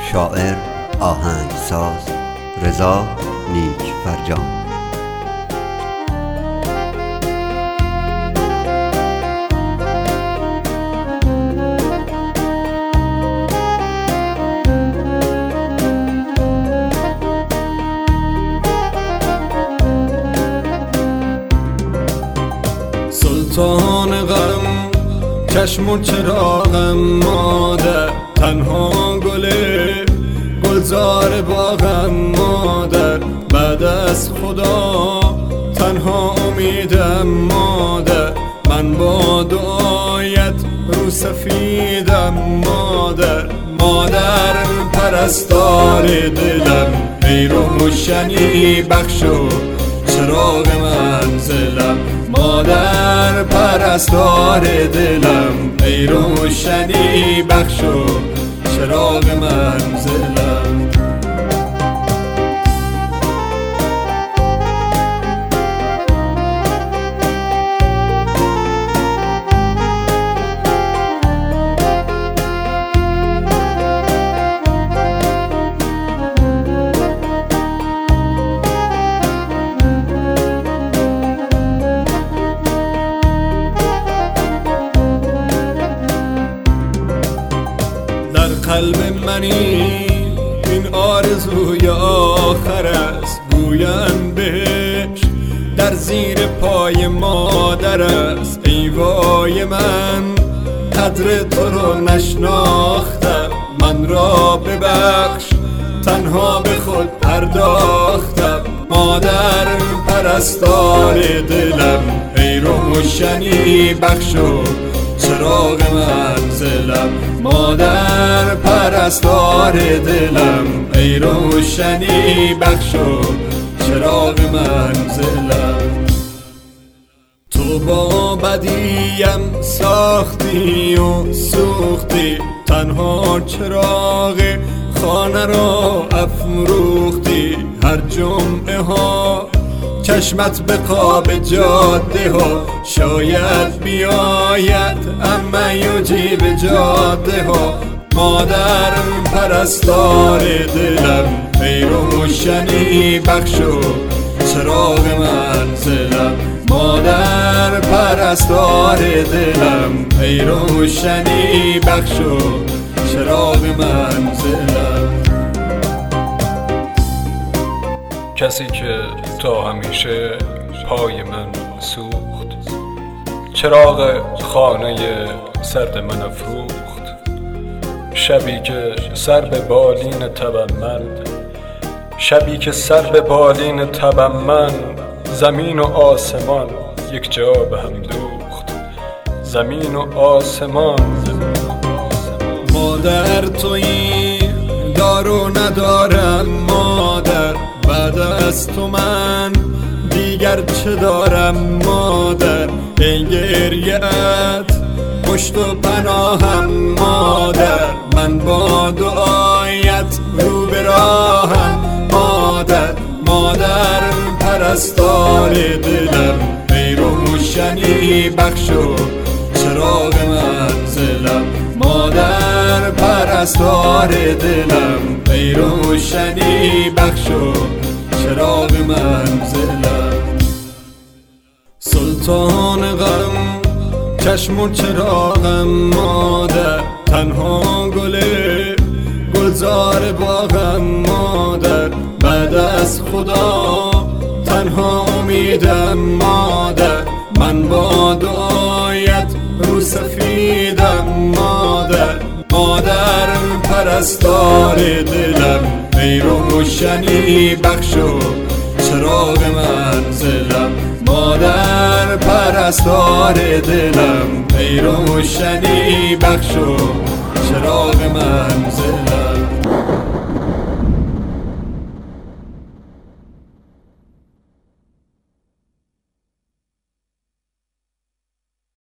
شاعر، آهنگساز رضا نیکفرجام. سلطان غم چشم و چراغم مادر، تنها گلزار باغم مادر، بعد از خدا تنها امیدم مادر، من با دعایت رو سفیدم مادر. مادر پرستار دلم، ای روشنی بخشو چراغ منزلم. مادر پرستار دلم، ای روشنی بخشو چراغ منزلم. قلب منی این آرزوی آخر است، گویم بهش در زیر پای مادر است. ای وای من قدر تو رو نشناختم، من را ببخش تنها به خود پرداختم. مادر پرستار دلم، ای روشنی بخشو چراغ منزلم. مادر پرستار دلم، ای روشنی بخشو چراغ منزلم. تو با بدیم ساختی و سوختی، تنها چراغ خانه را افروختی. هر جمعه ها چشمت به خواب جاده ها، شاید بیاید اما یجیب جاده ها. مادر پرستار دلم، ای روشنی بخشو چراغ منزلم. مادر پرستار دلم، ای روشنی بخشو چراغ منزلم. کسی که تا همیشه پای من سوخت، چراغ خانه سرد من افروخت. شبی که سر به بالین تبم من، شبی که سر به بالین تبم من، زمین و آسمان یک جا به هم دوخت. زمین و آسمان. مادر تویی دارو ندارم مادر، بعد از تو من دیگر چه دارم مادر. ای گریه‌ات پشت و پناهم مادر، من با دعایت رو به راهم مادر. مادر پرستار دلم، ای روشنی بخشو چراغ منزلم. مادر پرستار دلم، ای روشنی بخشو چراغ منزلم. سلطان غم چشم و چراغم مادر، تنها گلزار باغم مادر، بعد از خدا تنها امیدم مادر، من با دعایت رو سفیدم مادر. مادر پرستار دلم، ای روشنی بخشو چراغ منزلم. مادر پرستار دلم، ای روشنی بخشو چراغ